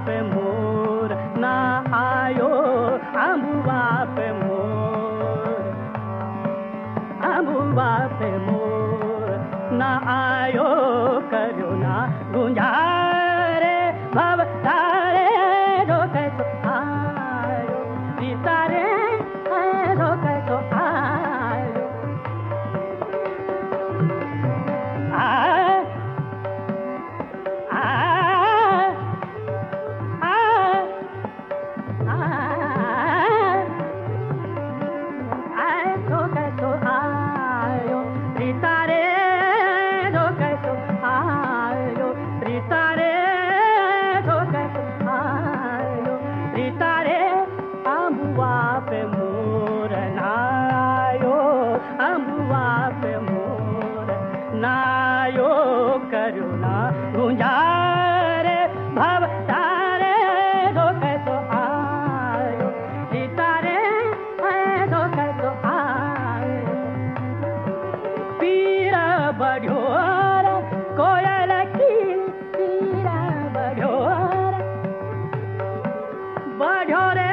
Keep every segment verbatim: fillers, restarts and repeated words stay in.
पे मोर ना आयो, अम्बुआ पे मोर, अम्बुआ पे मोर ना आयो, करुणा गुंजारे भव तारे जो कैसो आयो, सितारे जो कैसो आयो, आ नायो करुणा गुंजारे भव तारे जो कैसो आयो, सितारे जो कैसो आयो, पीर बढ़ो कोयल की, पीर बढ़ो बढ़ो रे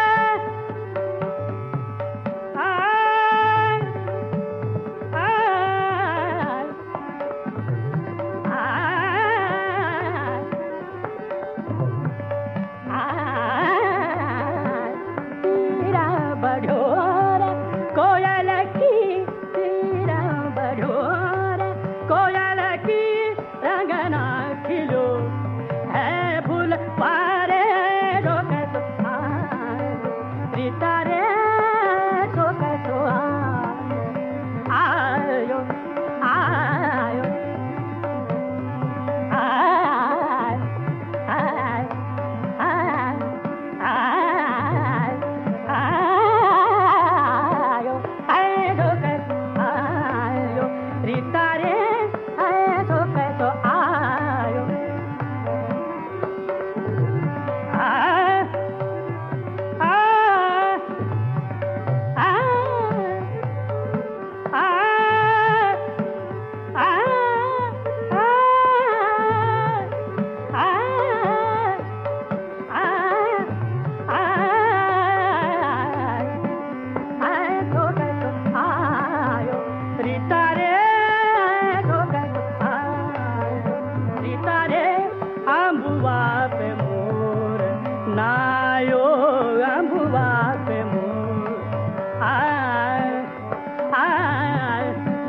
नायो अम्बुआ पे मोर, आय आय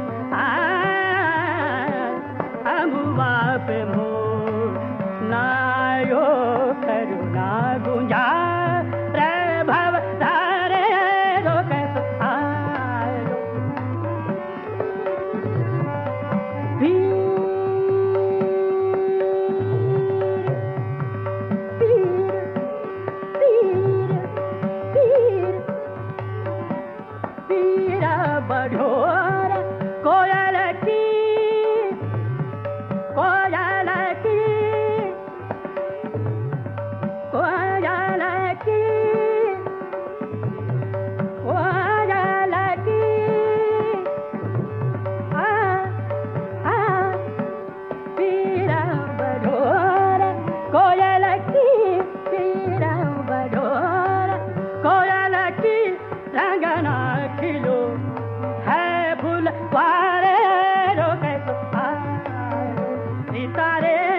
आय अम्बुआ पे मोर नायो, करुणा गुंजारे भव तारे जो कैसो आयो, बढ़ोर कोयल की, कोयल की, कोयल की, कोयल की, आ आ पीर बढ़ोर कोयल की, पीर बढ़ोर कोयल की, रंगना खिलो वारे जो कैसो आयो, सितारे